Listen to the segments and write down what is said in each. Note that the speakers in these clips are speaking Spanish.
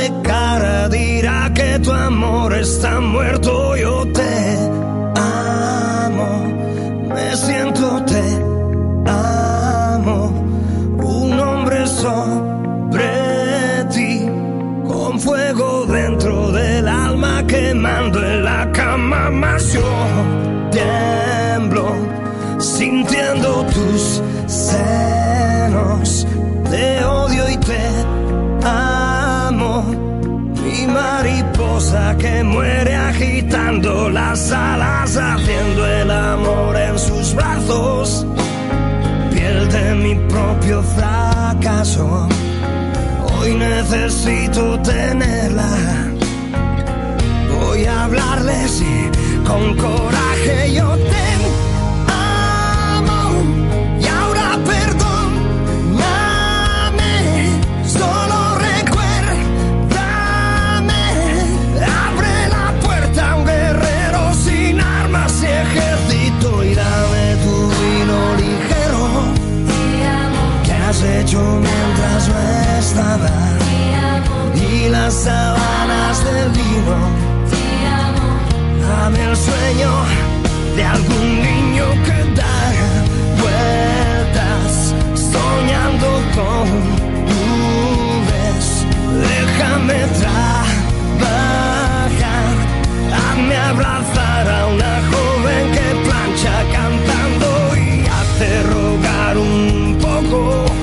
de cara dirá que tu amor está muerto. Yo te amo, me siento te amo. Un hombre sobre ti, con fuego dentro del alma, quemando en la cama. Más yo tiemblo, sintiendo tus senos. Te odio y te amo, mi mariposa que muere agitando las alas, haciendo el amor en sus brazos. Piel de mi propio fracaso, hoy necesito tenerla. Voy a hablarle, sí, con coraje. Yo te amo y ahora perdóname. Solo recuérdame. Abre la puerta a un guerrero sin armas y ejército y dame tu vino ligero. ¿Qué has hecho mientras no estaba? Y las sábanas del vino. Dame el sueño de algún niño que da vueltas, soñando con nubes. Déjame trabajar, hazme abrazar a una joven que plancha cantando y hace rogar un poco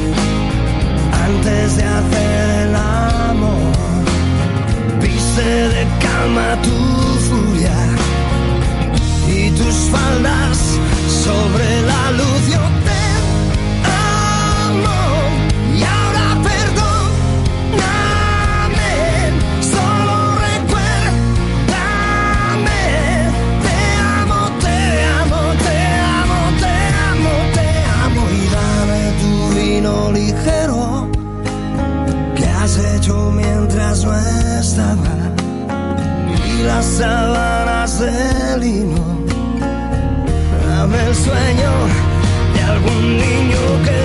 antes de hacer el amor. Viste de calma tu furia y tus faldas sobre la luz. Yo te amo y ahora perdóname. Solo recuérdame. Te amo, te amo, te amo, te amo, te amo. Y dame tu vino ligero. ¿Qué has hecho mientras no estaba? Y las sábanas de lino. Dame el sueño de algún niño que